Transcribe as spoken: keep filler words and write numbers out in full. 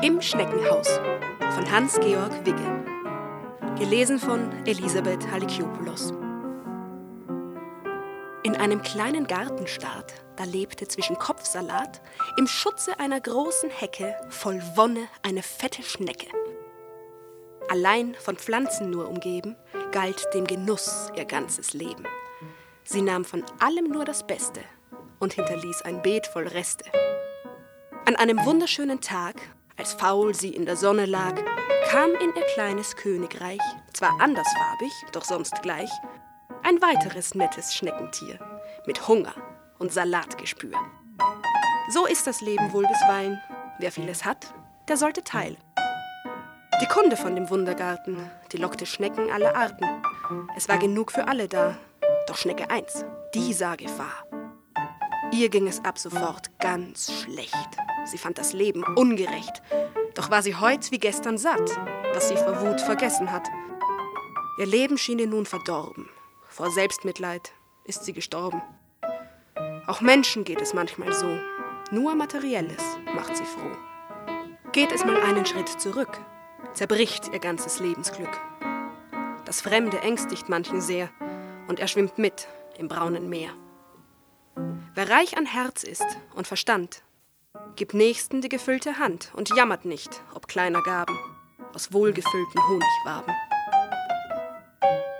Im Schneckenhaus von Hans-Georg Wigge. Gelesen von Elisabeth Halikiopoulos. In einem kleinen Gartenstaat, da lebte zwischen Kopfsalat im Schutze einer großen Hecke voll Wonne eine fette Schnecke. Allein von Pflanzen nur umgeben, galt dem Genuss ihr ganzes Leben. Sie nahm von allem nur das Beste und hinterließ ein Beet voll Reste. An einem wunderschönen Tag, als faul sie in der Sonne lag, kam in ihr kleines Königreich, zwar andersfarbig, doch sonst gleich, ein weiteres nettes Schneckentier mit Hunger und Salatgespür. So ist das Leben wohl bisweilen. Wer vieles hat, der sollte teilen. Die Kunde von dem Wundergarten, die lockte Schnecken aller Arten. Es war genug für alle da, doch Schnecke eins, die sah Gefahr. Ihr ging es ab sofort ganz schlecht. Sie fand das Leben ungerecht. Doch war sie heut wie gestern satt, was sie vor Wut vergessen hat. Ihr Leben schien ihr nun verdorben. Vor Selbstmitleid ist sie gestorben. Auch Menschen geht es manchmal so. Nur Materielles macht sie froh. Geht es mal einen Schritt zurück, zerbricht ihr ganzes Lebensglück. Das Fremde ängstigt manchen sehr und er schwimmt mit im braunen Meer. Wer reich an Herz ist und Verstand, gibt Nächsten die gefüllte Hand und jammert nicht, ob kleiner Gaben aus wohlgefüllten Honigwaben.